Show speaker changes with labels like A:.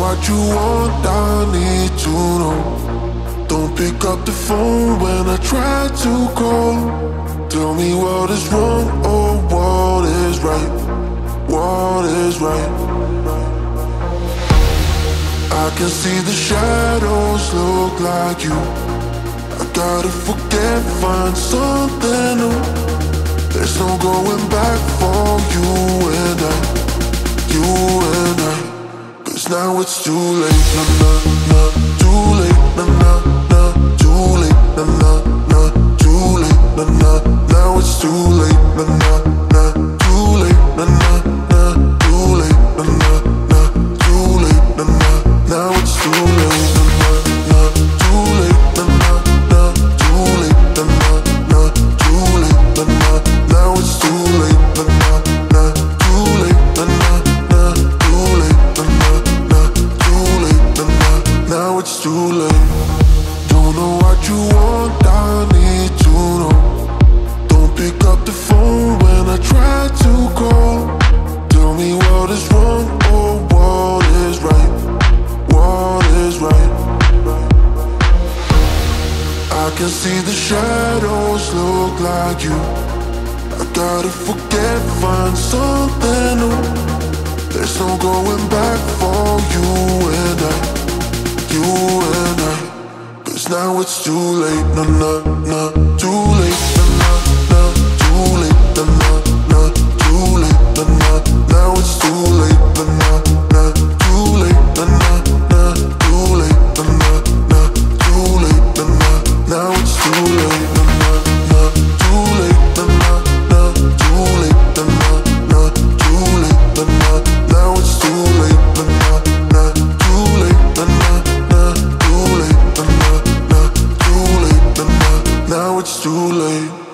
A: what you want, I need to know. Don't pick up the phone when I try to call. Tell me what is wrong or what is right. What is right? I can see the shadows look like you. I gotta forget, find something new. There's no going back for you and I. You and I. 'Cause now it's too late. Nah, nah, nah. Too late. Nah, nah, nah. Too late. Nah, nah, nah. Too late. Nah, nah. Now it's too late. Nah, nah, nah. Too late. Nah, nah, nah. Too late. Nah, nah, nah. Too late. Nah, nah. Now it's too late. Nah, nah, nah. Too late. Nah, nah, nah. Too late. Nah, nah, nah. Too late. Nah, nah. Now it's too late. Nah, nah, nah. Too late. Nah, nah, nah. Too late. Nah, nah, nah. Too late. Nah, nah. Now it's too late. Don't know what you want, I need to know. Don't pick up the phone when I try to call. Tell me what is wrong or what is right. What is right? I can see the shadows look like you. I gotta forget, find something new. There's no going back for you and I. You and I. 'Cause now it's too late. Nah, nah, nah. Too late. Nah, nah, nah. Too late. Nah, nah, nah. Too late. Nah, nah. Now it's too late. Nah, nah, nah. Too late. Nah, nah, nah. Too late. Nah, nah, nah. Too late. Nah, nah. Now it's too late. Nah, nah, nah. Too late. Nah, nah, nah. Too late. Nah, nah, nah. Too late. Nah, nah. Now it's too late. Nah, nah, nah. Too late. Nah, nah, nah. Too late. Nah, nah, nah. Too late. Nah, nah. Now it's too late.